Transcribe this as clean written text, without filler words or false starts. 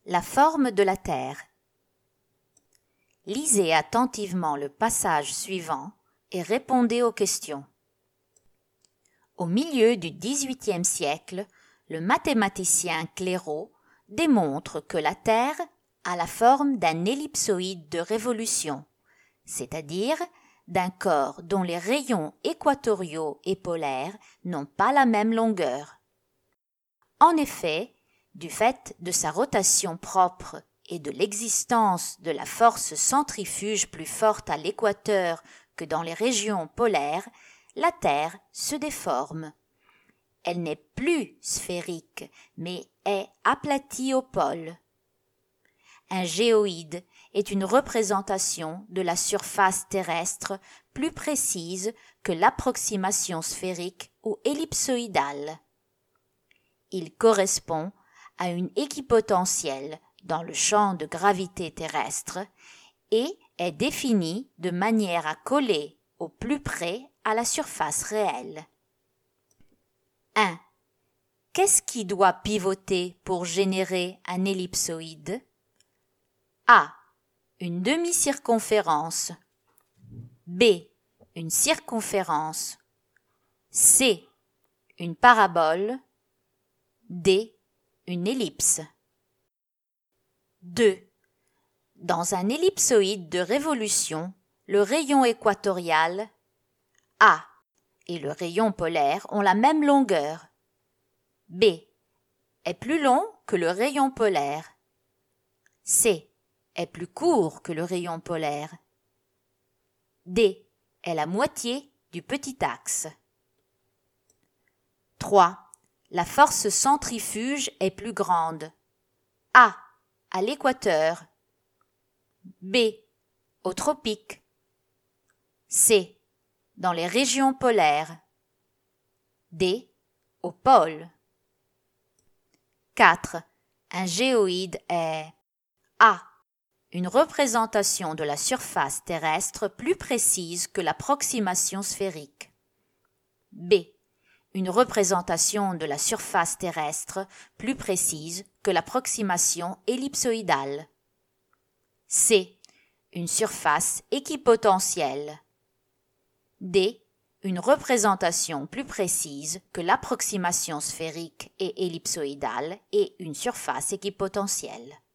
La forme de la Terre. Lisez attentivement le passage suivant et répondez aux questions. Au milieu du XVIIIe siècle, le mathématicien Clairaut démontre que la Terre a la forme d'un ellipsoïde de révolution, c'est-à-dire d'un corps dont les rayons équatoriaux et polaires n'ont pas la même longueur. En effet, du fait de sa rotation propre et de l'existence de la force centrifuge plus forte à l'équateur que dans les régions polaires, la Terre se déforme. Elle n'est plus sphérique, mais est aplatie au pôle. Un géoïde est une représentation de la surface terrestre plus précise que l'approximation sphérique ou ellipsoïdale. Il correspond à une équipotentielle dans le champ de gravité terrestre et est défini de manière à coller au plus près à la surface réelle. 1. Qu'est-ce qui doit pivoter pour générer un ellipsoïde? A. Une demi-circonférence. B. Une circonférence. C. Une parabole. D. Une ellipse. 2. Dans un ellipsoïde de révolution, le rayon équatorial A et le rayon polaire ont la même longueur. B est plus long que le rayon polaire. C est plus court que le rayon polaire. D est la moitié du petit axe. 3. La force centrifuge est plus grande. A. À l'équateur. B. Au tropique. C. Dans les régions polaires. D. Au pôle. 4. Un géoïde est A. Une représentation de la surface terrestre plus précise que l'approximation sphérique. B. Une représentation de la surface terrestre plus précise que l'approximation ellipsoïdale. C. Une surface équipotentielle. D. Une représentation plus précise que l'approximation sphérique et ellipsoïdale et une surface équipotentielle.